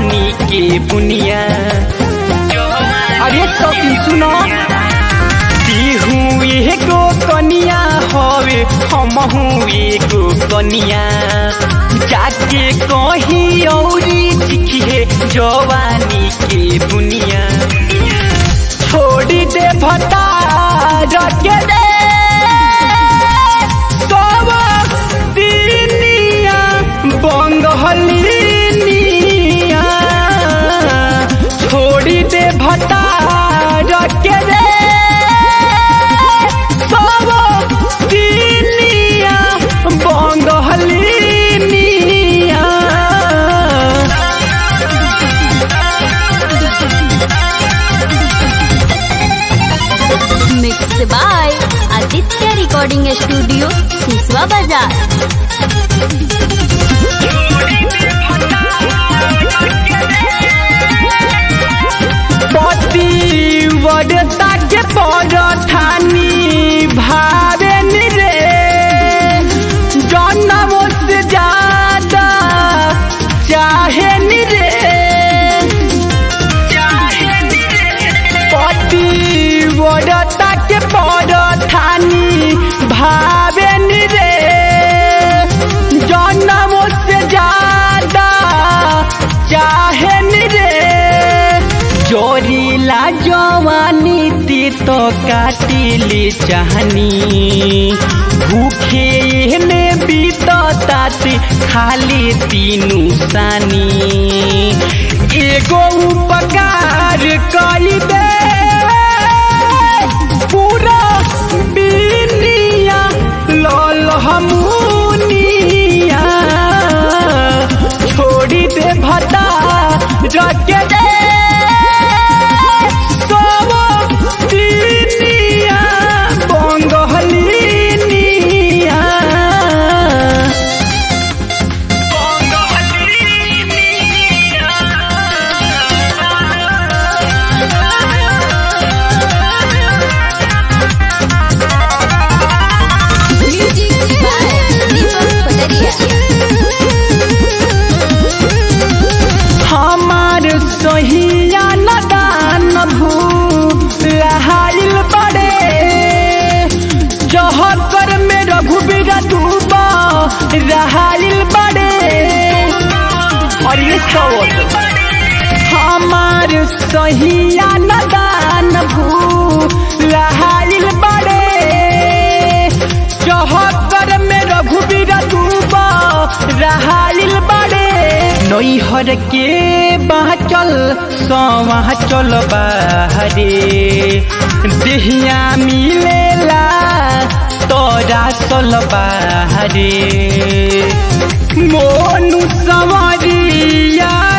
जवानी के बुनिया। अरे सखी सुनो पीहू एगो कनिया हवे हमहू एगो कनिया। जाके कहीं औरी दिखिए जवानी के बुनिया। छोड़ी दे भटा रखे दे सब दिनिया बंगहलिनिया। छोड़ी दे भटा रखे दे सब दिनिया बंगहलिनिया। Mix by Aditya recording studio Siswa बाजार। पतिव्रता के परठानी भावे रे जन्मों से ज्यादा चाहे रे। पतिव्रता के परठानी भावे रे जन्मों से ज्यादा चाहे रे। जोरीला जवानी ती तो काटिली चाहनी। भूखे ने बीतताती खाली तीनू सानी। एगो उपकार कई दे पूरा बिनिया लल हमुनिया। छोड़ी दे भटा रखे दे सब दिनिया बंगहलिनिया। म्यूजिक बाय दीपक पटरिया। हमार सहिया नदान भूलाइल बड़े जहकर में रघुबीर डूबा रहाइल बड़े। और ये हमार सहिया नदान भूलाइल बड़े जहकर में रघुबीर डूबा रहाइल बड़े। नैहर के बाचल सवा चल बाहरे देहिया मिलेला तोरा चल बाहरे। मोनू सवरिया